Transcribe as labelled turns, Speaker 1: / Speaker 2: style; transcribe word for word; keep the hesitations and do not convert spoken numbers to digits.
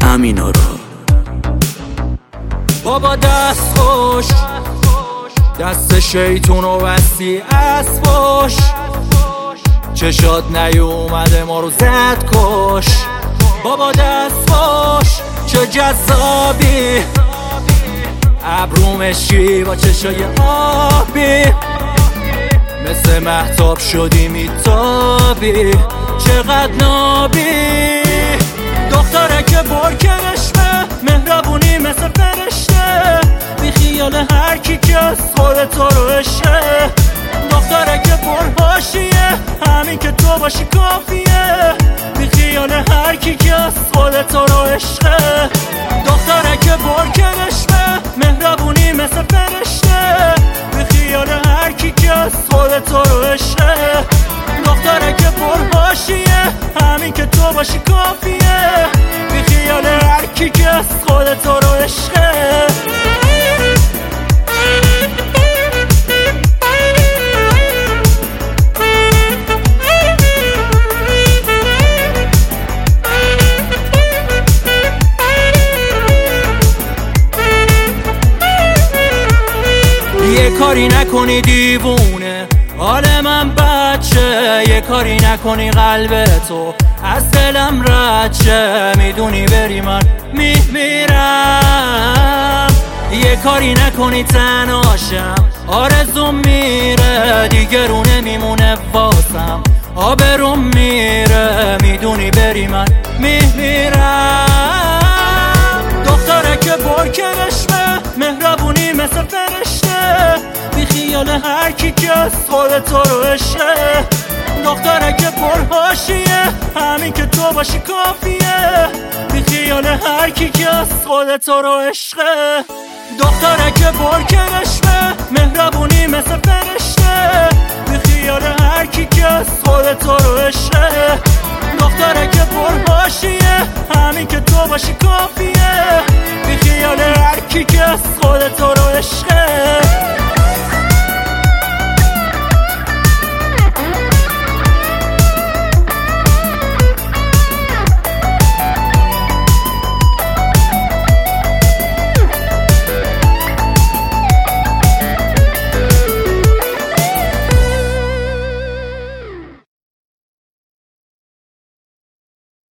Speaker 1: همینا رو. بابا دست خوش، دست شیطون و وسیع از فوش، چشات نیومده ما رو زد کش. بابا دست خوش، چه جذابی، ابرومشی با چشای آبی، مثل مهتاب شدی میتابی، چقدر نابی. دختره که برکنشمه، مهربونی مثل فرشته، بی خیال هر کی که از خودت رو عشقه. دختره که پرهاشیه، همین که تو باشی کافیه، بی خیال هر کی که از خودت رو عشقه. دختره که برکنشمه، مهربونی مثل فرشته، بی خیال هر کی که از خودت رو عشقه. دختره که پرهاشیه، همین که تو باشی کافیه، بی خیال هر کی که از خودت رو عشقه. یه کاری نکنی دیوونه حال من بچه، یه کاری نکنی قلبتو از دلم رچه، میدونی بری من میمیرم. یه کاری نکنی تنهاشم، آرزوم میره دیگه رو نمیمونه واسم، آبروم میره میدونی بری من میمیرم. دختره که برکنشمه، مهربونی مثل فرشته، بی خیال هر کی که از خودت رو عشقه. دختره که پرهاشیه، همین که تو باشی کافیه، بی خیال هر کی که از خودت رو عشقه. دختره که برکنشمه، مهربونی مثل فرشته، بی خیال هر کی که از خودت رو عشقه. دختره که پرهاشیه، همین که تو باشی کافیه، بی خیال هر کی که از خودت رو عشقه.